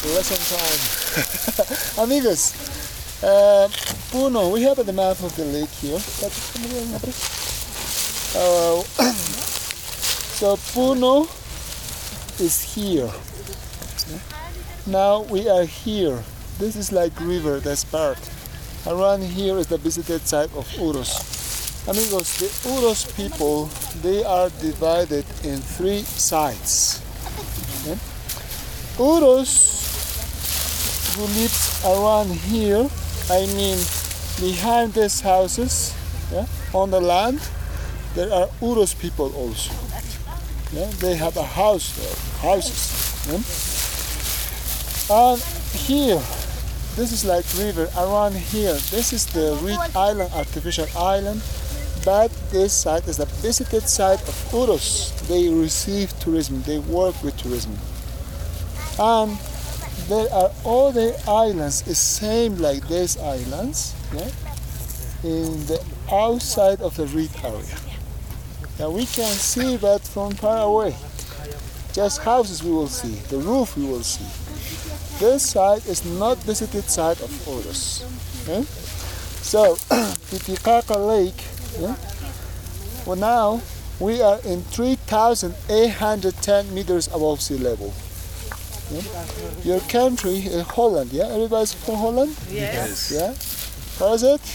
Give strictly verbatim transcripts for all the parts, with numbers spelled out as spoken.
lesson time. Amigos, uh, Puno, we have the map of the lake here. Uh, so Puno is here. Now we are here. This is like river, that's part. Around here is the visited site of Uros. Amigos, the Uros people, they are divided in three sides. Okay? Uros, who lives around here, I mean behind these houses, yeah, on the land, there are Uros people also. Yeah? They have a house there, houses. Yeah? And here, this is like river around here. This is the Reed Island, artificial island. But this site is the visited site of Uros. They receive tourism, they work with tourism. And there are other islands, is same like these islands, yeah, in the outside of the Reed area. Now we can see that from far away. Just houses we will see, the roof we will see. This site is not visited site of Uros. Okay? So, Titicaca Lake, yeah? Well, now we are in three thousand eight hundred ten meters above sea level. Yeah? Your country is Holland, yeah? Everybody's from Holland? Yes. Yeah? How is it?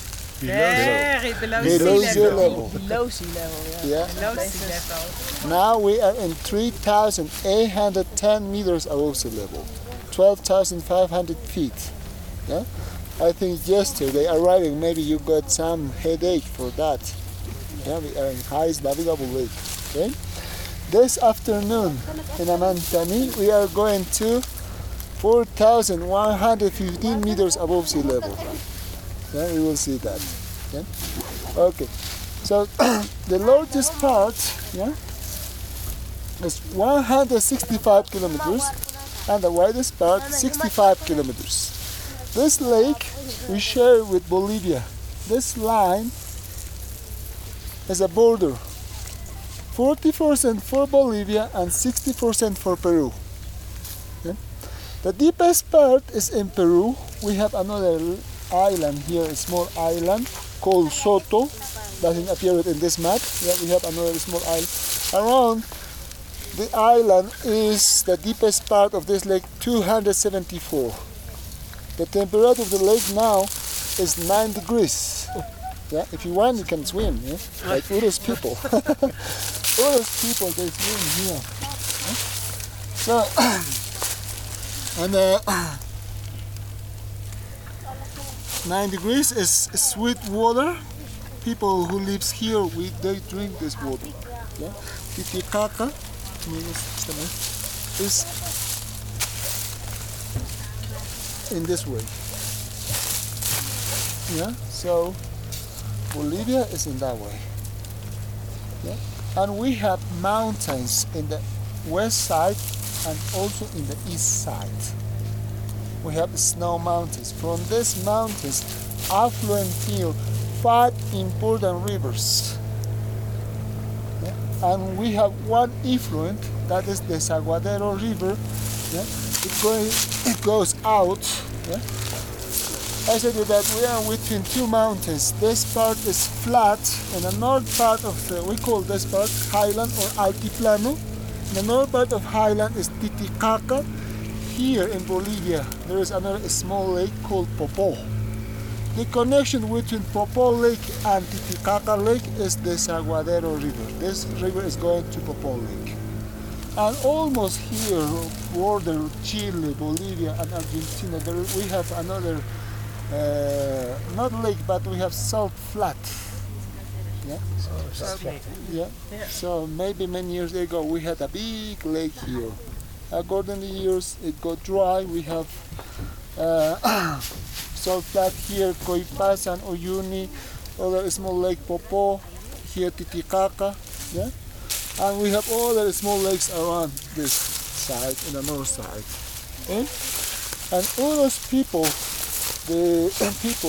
Very below, below sea sea level. level. Below sea level, yeah. Yeah. Below sea level. Now we are in three thousand eight hundred ten meters above sea level. twelve thousand five hundred feet. Yeah? I think yesterday arriving, maybe you got some headache for that. Yeah, we are in highest navigable lake. Okay? This afternoon in Amantani, we are going to four thousand one hundred fifteen meters above sea level. Yeah, we will see that. Okay? Okay. So the largest part, yeah, is one hundred sixty-five kilometers, and the widest part sixty-five kilometers. This lake we share with Bolivia. This line is a border. forty percent for Bolivia and sixty percent for Peru. Okay? The deepest part is in Peru. We have another island here, a small island called Soto. Doesn't appear in this map. Yeah, we have another small island. Around the island is the deepest part of this lake, two hundred seventy-four. The temperature of the lake now is nine degrees. Yeah, if you want, you can swim. Yeah? Like Uros people. Uros people, they swim here. Yeah? So, and uh, nine degrees is sweet water. People who lives here, we they drink this water. Yeah? Titicaca is in this way. Yeah, so Bolivia is in that way. Yeah? And we have mountains in the west side and also in the east side. We have snow mountains. From these mountains, affluent here, five important rivers. Yeah? And we have one effluent, that is the Saguadero River. Yeah? It, goes, it goes out. Yeah? I said that we are between two mountains. This part is flat, and the north part of the, we call this part highland or altiplano. The north part of highland is Titicaca. Here in Bolivia, there is another small lake called Popo. The connection between Popo Lake and Titicaca Lake is the Saguadero River. This river is going to Popo Lake. And almost here, border Chile, Bolivia, and Argentina, there we have another, uh, not lake, but we have salt flat. Yeah? Salt lake. Yeah. Yeah. So maybe many years ago we had a big lake here. According to the years, it got dry. We have uh, salt flat here, Coipasan, Uyuni, other small lake Popo, here Titicaca. Yeah? And we have all the small lakes around this side, in the north side. Okay? And all those people, the people,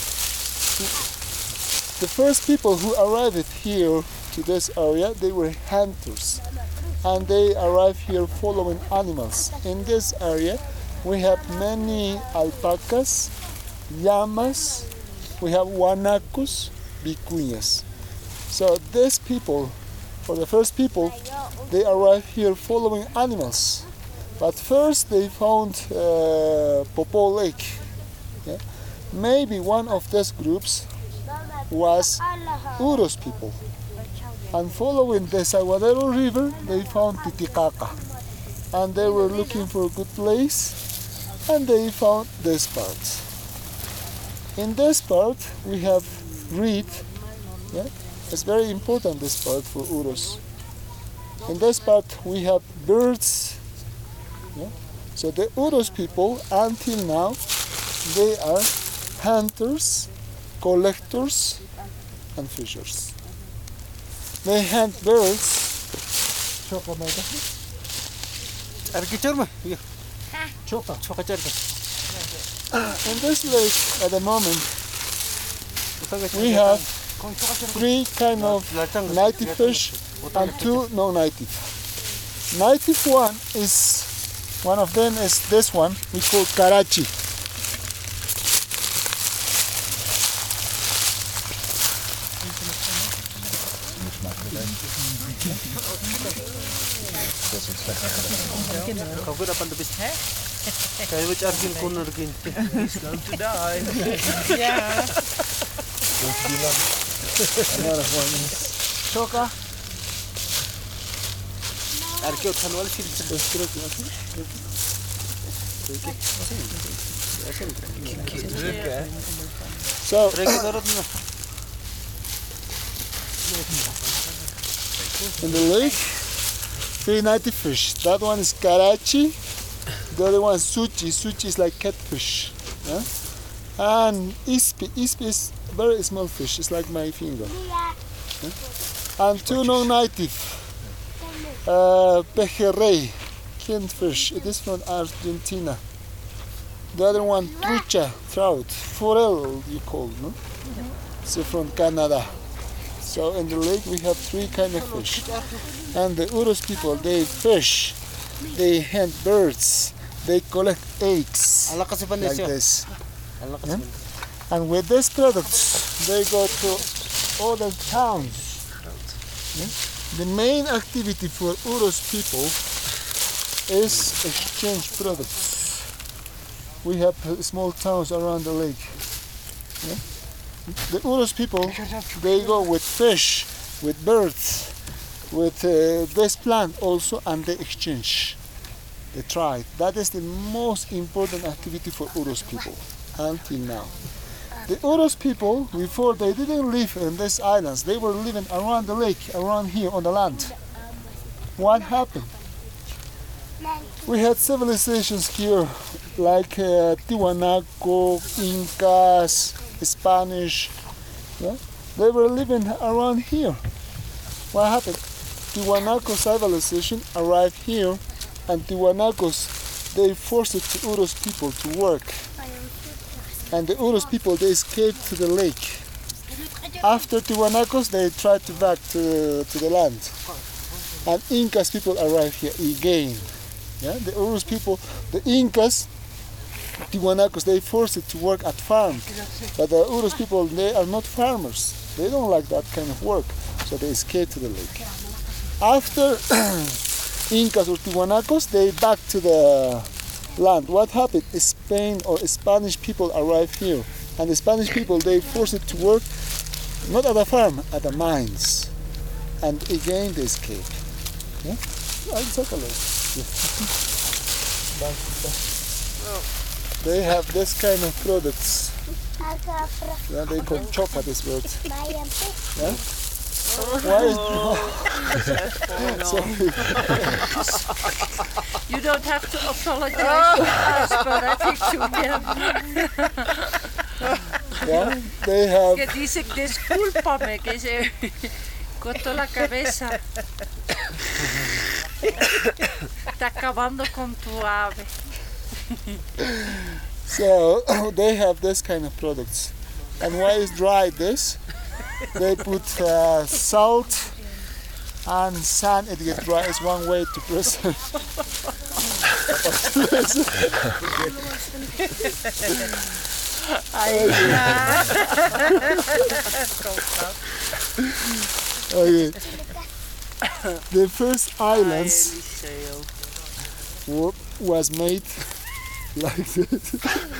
the first people who arrived here to this area, they were hunters. And they arrived here following animals. In this area, we have many alpacas, llamas, we have guanacos, vicuñas. So these people, for the first people, they arrived here following animals. But first they found uh, Popo Lake. Yeah? Maybe one of these groups was Uros people. And following the Saguadero River, they found Titicaca. And they were looking for a good place, and they found this part. In this part, we have reed. Yeah? It's very important, this part, for Uros. In this part, we have birds. Yeah? So the Uros people, until now, they are hunters, collectors, and fishers. They hunt birds. In this lake, at the moment, we have three kind of native fish and two non-native. Native one is, one of them is this one, we call Karachi. He's going to die. Yeah. Choka. So, in the lake, three native fish. That one is Karachi. The other one is Suchi. Suchi is like catfish. Yeah? And Ispi. Ispi is very small fish. It's like my finger. Yeah? And two non-native. Uh, Pejerrey, kingfish. It is from Argentina. The other one, trucha, trout. Forel, you call, no? It's from Canada. So in the lake we have three kind of fish. And the Uros people, they fish, they hunt birds, they collect eggs like this. Yeah? And with these products, they go to other towns. Yeah? The main activity for Uros people is exchange products. We have small towns around the lake. Yeah? The Uros people, they go with fish, with birds, with uh, this plant also, and they exchange. They try. That is the most important activity for Uros people until now. The Uros people, before they didn't live in these islands, they were living around the lake, around here on the land. What happened? We had civilizations here like uh, Tiwanaku, Incas, Spanish. Yeah? They were living around here. What happened? Tiwanaku civilization arrived here, and Tiwanakos, they forced the Uros people to work. And the Uros people, they escaped to the lake. After Tiwanakos, they tried to back to, to the land. And Incas people arrived here again. Yeah? The Uros people, the Incas, Tiwanakos, they forced it to work at farm. But the Uros people, they are not farmers. They don't like that kind of work. So they escaped to the lake. After Incas or Tiwanakos, they back to the land. What happened? Spain or Spanish people arrived here. And the Spanish people, they forced it to work not at a farm, at the mines. And again they escaped. Yeah? I'll take a look. They have this kind of products. Yeah, they call chopa, this word. Yeah? Why is Sorry. You don't have to apologize to us, but I think you can. Yeah, they have. Que dice, discúlpame, que se cortó la cabeza. Está acabando con tu ave. So they have this kind of products. And why is dry this? They put uh, salt, and sun it get dry is one way to preserve. Okay. The first islands wa- was made like this.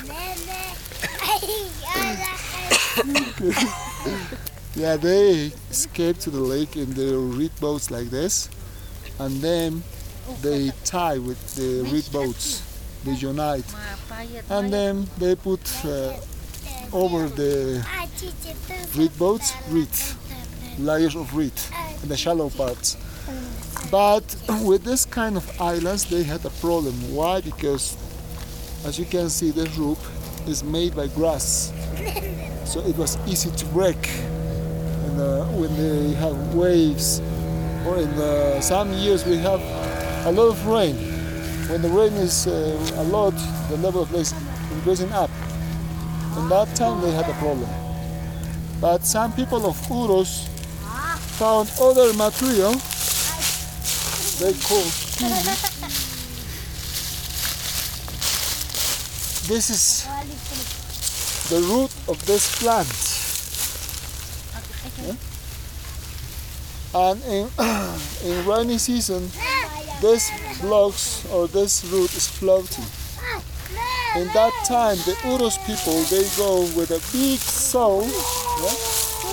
Yeah, they escaped to the lake in their reed boats like this, and then they tie with the reed boats. They unite, and then they put uh, over the reed boats reed, layers of reed in the shallow parts. But with this kind of islands, they had a problem. Why? Because, as you can see, the roof is made by grass, so it was easy to break. And uh, when they have waves, or in uh, some years we have a lot of rain. When the rain is uh, a lot, the level of lake is increasing up. And that time they had a problem. But some people of Uros found other material they call kiwi. This is the root of this plant. Yeah? And in, in rainy season, this blocks or this root is floating. In that time, the Uros people, they go with a big saw. Yeah?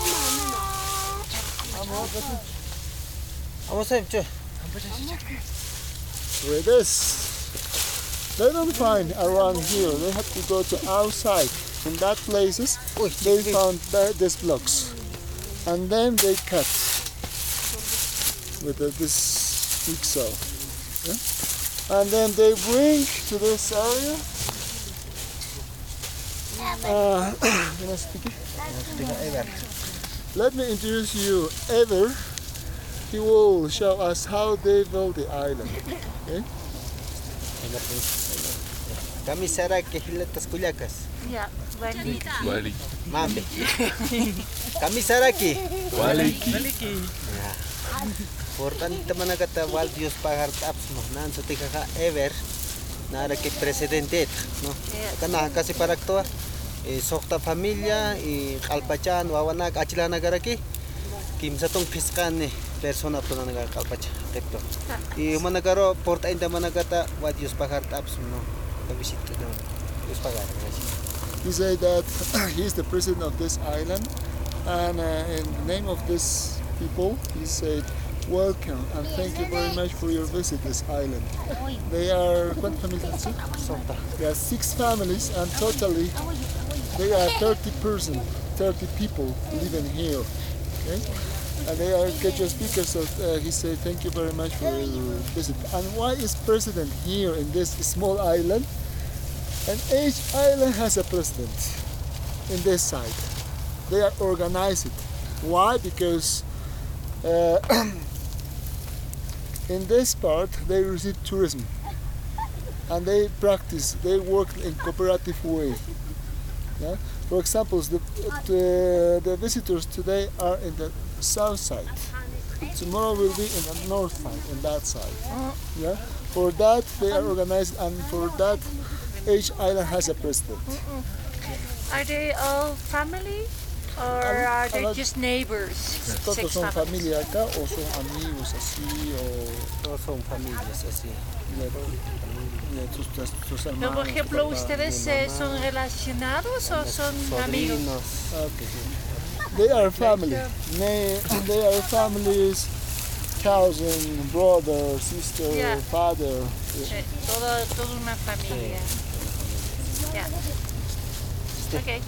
With this, they don't find around here. They have to go to outside. In that places, they found th- these blocks, and then they cut with uh, this big saw. Yeah? And then they bring to this area. Uh, let me introduce you, Ever. He will show us how they built the island. Okay? Kami sara ke hilatas kuliakas. Yeah, Wali. Wali. Mambe. Kami sara ke. Waliki. Portan teman kata wal Dios pagar taps no. Nan so tika ka Ever. Nara ke presidente no. Kana kasi para aktua. E sokta familia e kalpachan wawana achilana garaki. Kim satong fiskan ni persona to na kalpacha tekto. E managaro porta inda managata wal Dios pagar taps no. Visit to the Dios pagar. He said that he is the president of this island, and uh, in the name of this people, he said, welcome and thank you very much for your visit this island. They are, what families? There are six families, and totally they are thirty person, thirty people living here. Okay? And they are Quechua speakers, so uh, he said, thank you very much for your visit. And why is president here in this small island? And each island has a president in this side. They are organized. Why? Because uh, in this part they receive tourism and they practice, they work in cooperative way. Yeah? For example, the, the, the visitors today are in the south side. Tomorrow will be in the north side, in that side. Yeah? For that they are organized, and for that each island has a president. Are they all family? Or are they just neighbors? Todos Six son families. familia acá o son amigos así o Todos son familias así. de tus, tus, tus No, hermanos. por ejemplo, tu papá. ¿ustedes eh, son relacionados o son amigos? Sobrinos. Okay. They are family. They, they are families, cousin, brother, sister, Yeah. father. Sí, todo, toda una familia. Ya. Okay.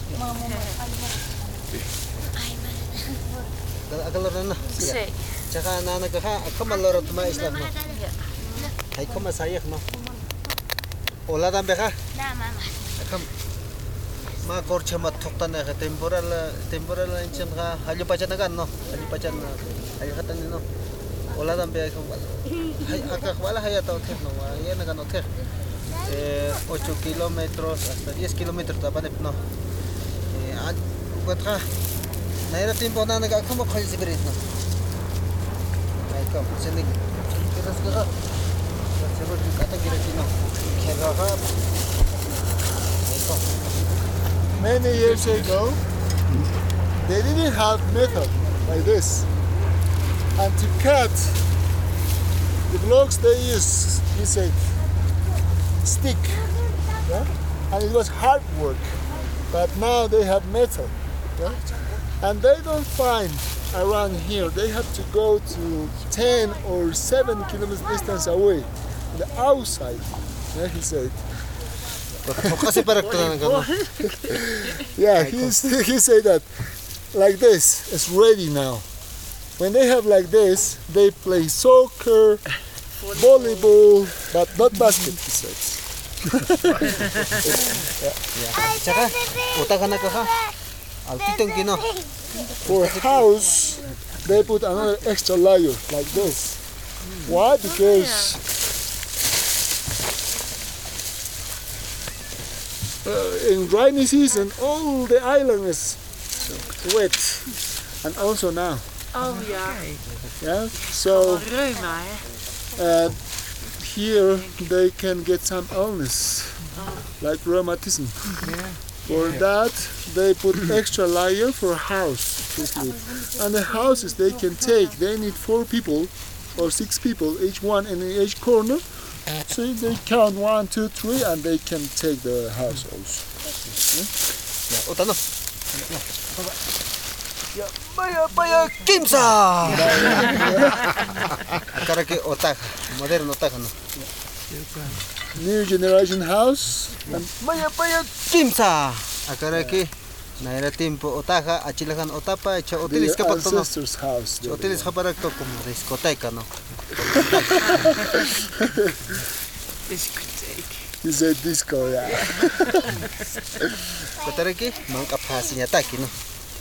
Akalor na. Sí. Tsaka na nagka ako malorot ma islam no. Ay ko masayak no. Ola dan beka. Na mama. Akam ma korcha mat thokta na ka temporal temporal inchen ka halyo pa chan no. Halyo pa chan ay khatan no. Ola dan beka ko. Hay akak wala haya ta otek no. Ya na kan otek. Eh ocho kilómetros hasta diez kilómetros tapan no. Eh ad kutka Naira tiempo na nag ako mo khali sibirit no. Ay Come, sini. Kita sekarang. Seperti kata kira-kira. Kira-kira. Many years ago, they didn't have method like this. And to cut the blocks, they used, he said, stick. Yeah? And it was hard work. But now they have method. Yeah? And they don't find around here. They have to go to ten or seven kilometers distance away, the outside. Yeah, he said. Yeah, he, he said that like this, it's ready now. When they have like this, they play soccer, volleyball, but not basket, he says. Tsaka, utang ka na ka ha. Altitong kino. For house, they put another extra layer like this. Why? Because uh, in rainy season, all the island is wet, and also now. Oh ja. Yeah. So Reuma, hè? uh, here they can get some illness, like rheumatism. For that, they put extra layer for a house to sleep. And the houses they can take, they need four people or six people, each one in each corner. So they count one, two, three, and they can take the house also. Utang no. Ya, vaya, vaya, Kimsa! Akara ke otak, modern otak no. New generation house. And Vaya, vaya, Kimsa! Akara ke naira tiempo otaka, achilakan otapa, echa the utilis ka pagto no. ancestors' house. Echa utilis ka para to como discoteca no. Discotheek. He said disco, yeah. Katara ke mangka phasinya taki no.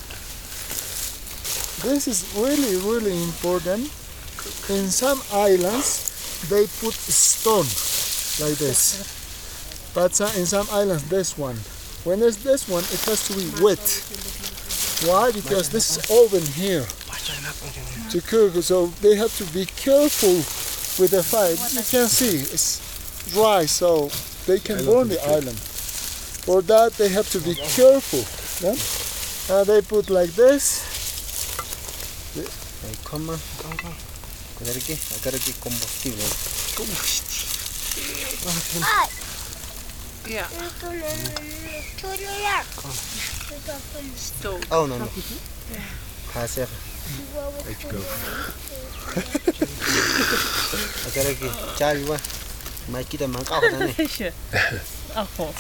This is really, really important. In some islands, they put stone like this. But so- in some islands, this one. When there's this one, it has to be wet. Why? Because this is oven here to cook. So they have to be careful with the fire. You can see it's dry, so they can burn the island. For that, they have to be careful. Yeah? Uh, they put like this. Ay koma. Katara ke akara ke combustible. Ja. Stoom. Oh no no. Phasya. Akara ke chaliwa. Mai kita mangka ka ne. Afval.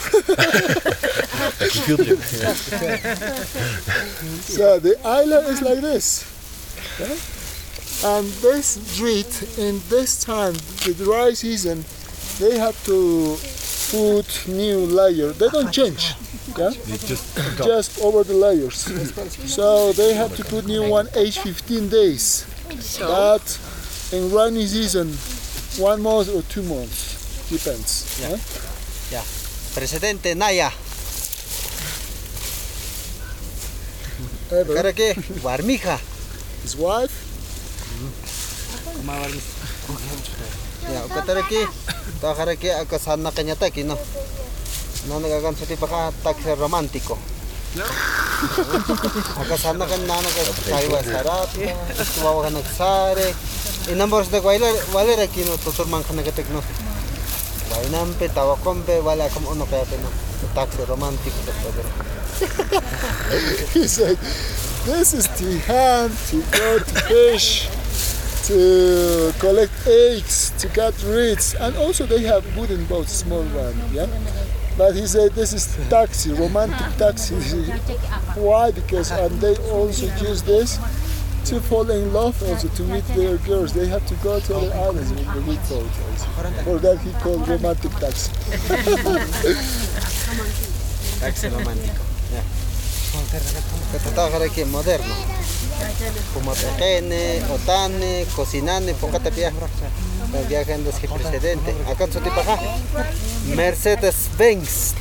So the island is like this. Okay? And this street in this time, the dry season, they have to put new layer. They don't change. Yeah? Just over the layers. So they have to put new one age fifteen days. But in rainy season, one month or two months. Depends. Yeah. Yeah? Presidente Naya. Ever. Akara ke warmija. His wife. Ya, katara ke to akara ke akasana kanya taki no. No nagagan sa tipaka taxi romántico. Akasana kan nana ka kaiwa sarap. Tuwa ka nagsare. Inambors de guaila wala ra kino tutur man kana katek no. Wainampe tawakompe wala kam ono kaya no. Taxi romántico to. He said, this is to hunt, to go to fish, to collect eggs, to get reeds, and also they have wooden boats, small one, yeah? But he said this is taxi, romantic taxi. Why? Because and they also use this to fall in love, also to meet their girls. They have to go to other islands with the meet boat also. For that he called romantic taxi. Taxi romántico. Ya. Kata akara ke moderno. Como pequeñe, otane, cocinane, pocata viaje. Viajando es que precedente. Acá en Sotipajá, Mercedes-Benz.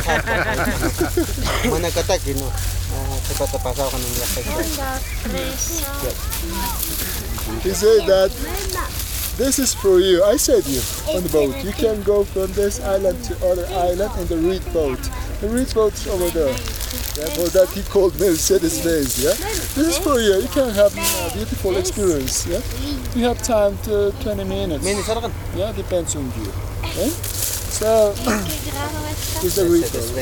Manacataki, ¿no? Se pasa pasado con un viaje. He said that this is for you. I said you on the boat. You can go from this island to other island in the reed boat. The reed boat is over there. Yeah, for that he called Mercedes-Benz. Yeah, this is for you. You can have a beautiful experience. Yeah, you have time to twenty minutes. Yeah, depends on you. Okay? So it's the reed boat.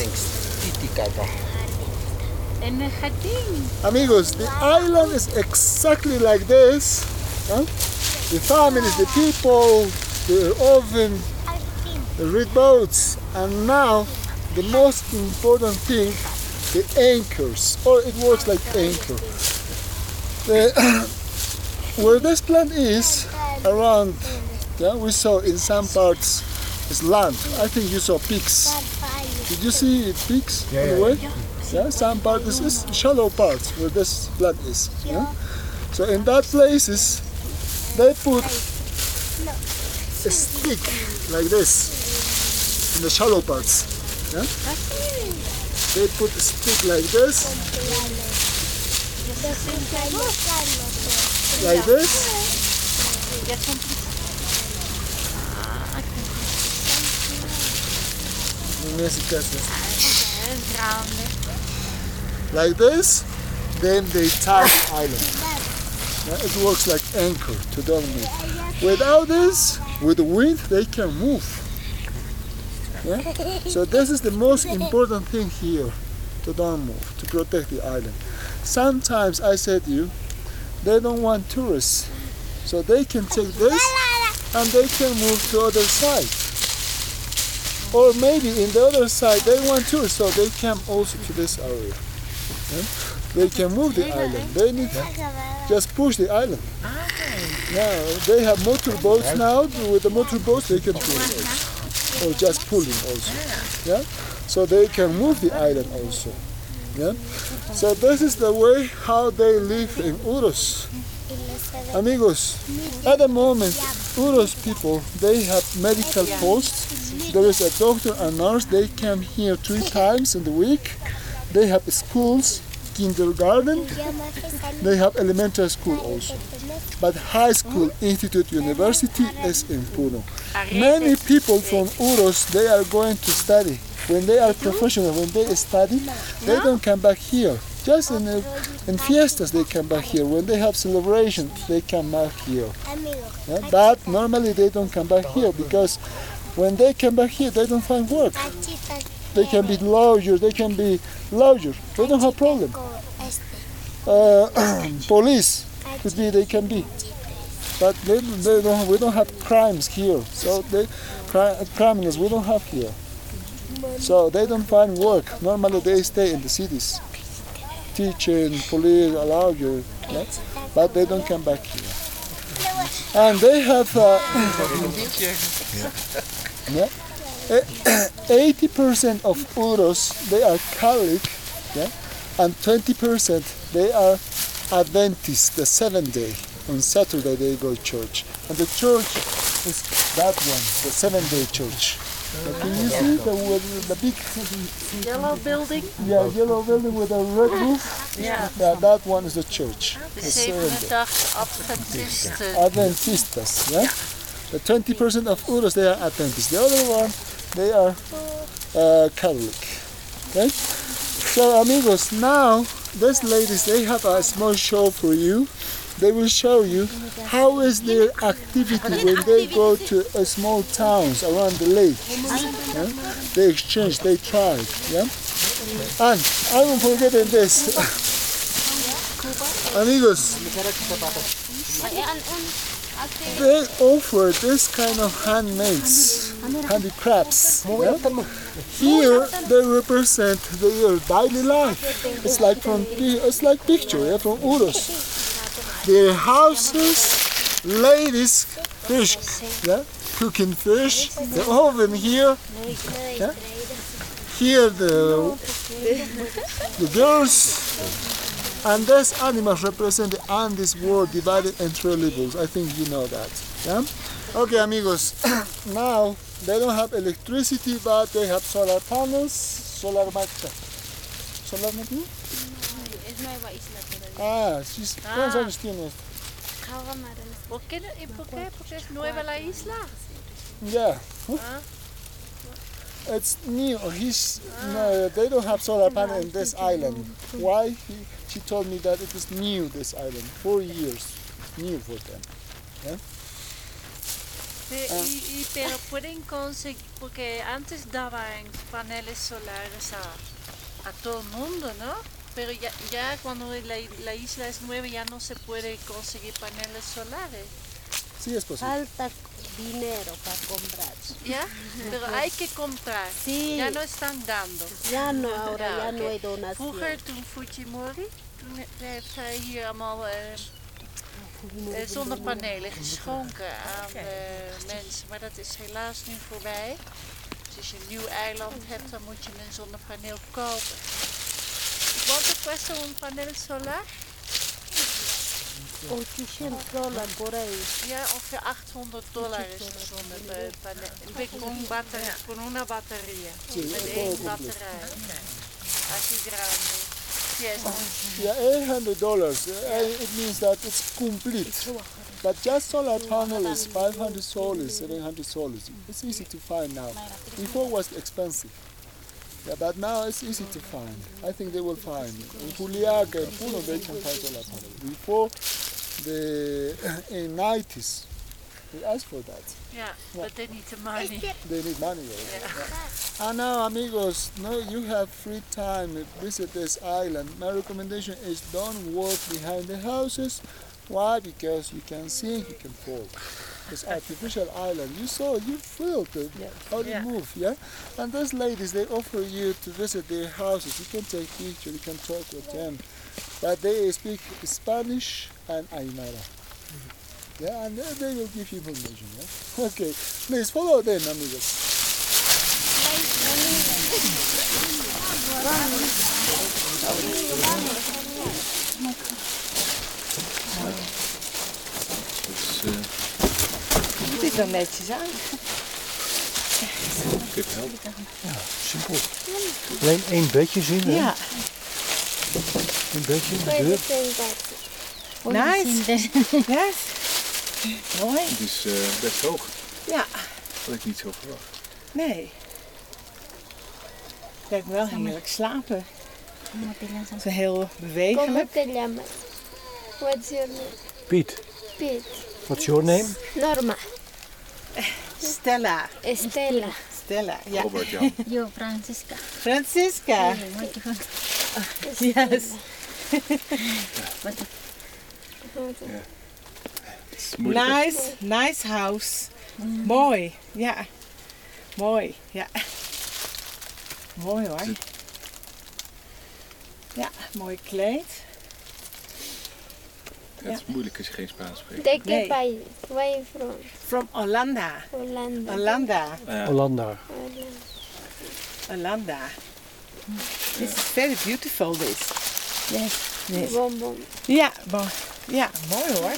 Amigos, the island is exactly like this. Huh? The families, the people, the oven, the reed boats, and now the most important thing, the anchors, or it works like anchor. The, where this plant is, around, yeah, we saw in some parts is land. I think you saw pigs. Did you see pigs Yeah, on the yeah, way? Yeah, some parts is shallow parts where this plant is. Yeah? So in that places, they put a stick like this in the shallow parts. Yeah? They put a stick like this, like this. Like this, then they tie the island. Yeah, it works like anchor to don't move. Without this, with the wind, they can move. Yeah? So this is the most important thing here, to don't move, to protect the island. Sometimes I said to you, they don't want tourists, so they can take this and they can move to other side. Or maybe in the other side they want tourists, so they come also to this area. Yeah? They can move the island. They need just push the island. Now they have motor boats now. With the motor boats they can pull also, or just pulling also. Yeah, so they can move the island also. Yeah, so this is the way how they live in Uros. Amigos, at the moment, Uros people, they have medical posts. There is a doctor and nurse. They come here three times in the week. They have schools, kindergarten. They have elementary school also. But high school, institute, university is in Puno. Many people from Uros, they are going to study. When they are professional, when they study, they don't come back here. Just in, uh, in fiestas they come back here. When they have celebration, they come back here. Yeah? But normally they don't come back here because when they come back here, they don't find work. They can be lawyer, they can be lawyer. They don't have problem. Uh, police, could be they can be. But they, they don't, we don't have crimes here. So they, cri criminals we don't have here. So they don't find work. Normally they stay in the cities. Teaching, police, lawyer, yeah? But they don't come back here. And they have uh, yeah, eighty percent of Uros, they are Catholic, yeah? And twenty percent they are Adventist, the seventh day. On Saturday they go to church. And the church is that one, the seventh day church. Uh, can you see the, the big Yellow building? yeah, yellow building with a red roof? Yeah. Yeah, that one is the church. De The zevende seventh day. dag Adventisten. Adventistas, yeah? The twenty percent of Uros, they are Adventists. The other one, they are uh, Catholic. Okay? So, amigos, now, these ladies, they have a small show for you. They will show you how is their activity when they go to uh, small towns around the lake. Yeah? They exchange, they try. Yeah? And I won't forget this. Amigos, they offer this kind of handmaids, handicrafts. Yeah? Here they represent their daily life. It's like from it's like picture, yeah, from Uros. Their houses, ladies, fish, yeah, cooking fish. The oven here, yeah. Here the the girls. And these animals represent the Andes world divided in three levels. I think you know that. Yeah? Okay, amigos. Now they don't have electricity, but they have solar panels. Solar marcha. Solar marcha? Ah, she's, ¿cuántos años tienes? ¿Por qué? ¿Y por qué? Porque es nueva la isla. Yeah, Ah, it's new. He's no, they don't have solar panel in this island. Why? He, she told me that it is new. This island, four years, new for them. de- y, y- pero pueden conseguir, porque antes daban paneles solares a, a todo el mundo, ¿no? Pero ya, ya cuando la, la isla es nueva ya no se puede conseguir paneles solares. Sí, es posible. Falta dinero para comprar. ¿Ya? Pero hay que comprar. Sí. Ya no están dando. Ja no, ahora Ja, ja no oké. hay donación. Vroeger, toen Fujimori, toen he- heeft hij hier allemaal eh, eh, zonnepanelen geschonken aan eh, mensen. Maar dat is helaas nu voorbij. Dus als je een nieuw eiland hebt, dan moet je een zonnepaneel kopen. ¿Cuánto cuesta un panel solar? ochocientos dólares por ahí. Ja, ongeveer achthonderd dollar is een zonnepaneel. Con, batter- con una batería. Sí, Met todo één completo. batterij. Así grande. Yes. Yeah, eight hundred dollars. Uh, it means that it's complete. But just solar panel is five hundred soles, seven hundred soles. It's easy to find now. Before it was expensive. Yeah, but now it's easy to find. I think they will find. In Juliaca and Puno, they can find solar panel. Before the in nineties, we asked for that. Ja, but they need the money. They need money. Right? Yeah. And now, amigos, no, you have free time to visit this island. My recommendation is don't walk behind the houses. Why? Because you can sink, you can fall. It's artificial island. You saw, you feel the, how they Yeah. move, yeah? And those ladies, they offer you to visit their houses. You can take pictures, you can talk with them. But they speak Spanish and Aymara. Yeah, and they they will give you information, yeah? Okay, please follow them, amigos. Dus, uh, Het ziet er netjes uit. kippenhel. Simpel. Alleen één bedje zien, hè? Ja, Een bedje, een deur. nice. Yes. Mooi. Het is uh, best hoog. Ja, Dat had ik niet zo verwacht. nee. Lijkt me wel heerlijk slapen. Zo heel bewegelijk. ¿Cómo te llamas? What's your name? Piet, Pete. what's your name? Norma. Stella. Estela. Stella, ja. Robert Jan. Yo, Francisca. Francisca. Yes. Het is moeilijk. hè? Nice, nice house. Mooi, ja. Mooi, ja. Mooi hoor. Ja, mooi kleed. Het is moeilijk als je geen Spaans spreekt. ¿De qué Nee. país? Where are you from? From Hollanda. Holanda. Hollanda. Ja. Hollanda. Hollanda. This is very beautiful, this. Yes. Yes. Bonbon. Ja, bo- ja, mooi hoor.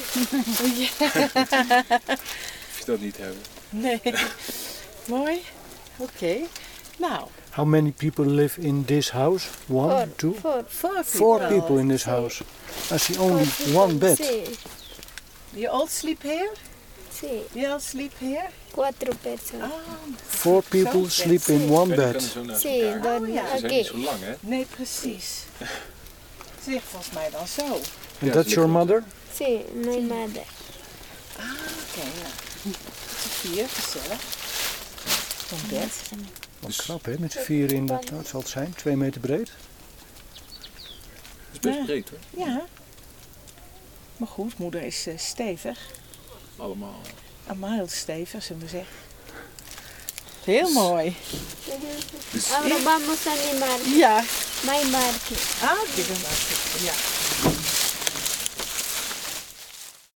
Of je dat niet hebben. Nee. Mooi. Oké. Nou, How many people live in this house? One, Four. two? Four. four Four people. people in this house. I see only Four one people. bed. Sí, You all sleep here? sí. You all sleep here? Cuatro personas. Oh, Four people sleep in one Maar die kunnen bed. zo naast Sí, elkaar. dormir ja. Ze zijn niet aquí. zo lang, hè? nee, precies. Zeg volgens mij dan zo. Oké, And that's your mother? Sí, no hay madre. nou. Met z'n vier, gezellig. Zo'n bed. Wat knap, hè? Met z'n vier in dat, wat zal het zijn? Twee meter breed? Het is best Ja. breed, hoor. Ja. Maar goed, moeder is eh, stevig. Allemaal. Allemaal heel stevig, zullen we zeggen. Heel mooi. Ahora vamos a animar. Ja. My market. Ah, dit is ja.